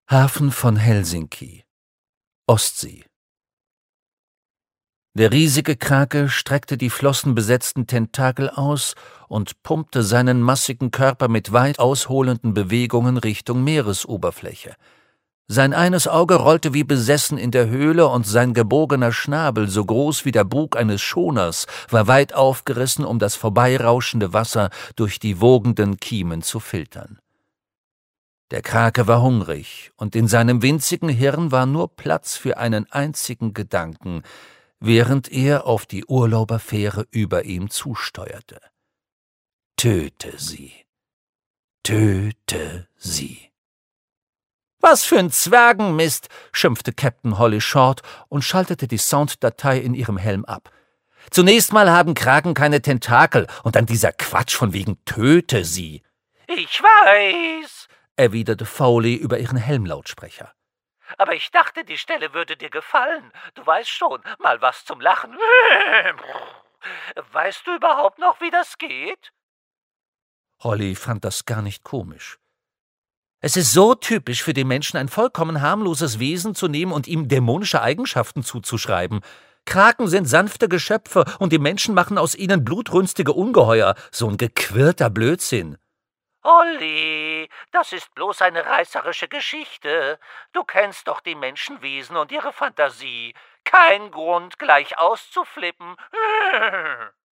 Hafen von Helsinki, Ostsee. Der riesige Krake streckte die flossenbesetzten Tentakel aus und pumpte seinen massigen Körper mit weit ausholenden Bewegungen Richtung Meeresoberfläche. Sein eines Auge rollte wie besessen in der Höhle, und sein gebogener Schnabel, so groß wie der Bug eines Schoners, war weit aufgerissen, um das vorbeirauschende Wasser durch die wogenden Kiemen zu filtern. Der Krake war hungrig, und in seinem winzigen Hirn war nur Platz für einen einzigen Gedanken, während er auf die Urlauberfähre über ihm zusteuerte. Töte sie. Töte sie. »Was für ein Zwergenmist«, schimpfte Captain Holly Short und schaltete die Sounddatei in ihrem Helm ab. »Zunächst mal haben Kraken keine Tentakel, und dann dieser Quatsch von wegen »Töte sie«.« »Ich weiß«, erwiderte Foley über ihren Helmlautsprecher. »Aber ich dachte, die Stelle würde dir gefallen. Du weißt schon, mal was zum Lachen. Weißt du überhaupt noch, wie das geht?« Holly fand das gar nicht komisch. Es ist so typisch für den Menschen, ein vollkommen harmloses Wesen zu nehmen und ihm dämonische Eigenschaften zuzuschreiben. Kraken sind sanfte Geschöpfe, und die Menschen machen aus ihnen blutrünstige Ungeheuer. So ein gequirlter Blödsinn. »Holly, das ist bloß eine reißerische Geschichte. Du kennst doch die Menschenwesen und ihre Fantasie. Kein Grund, gleich auszuflippen.«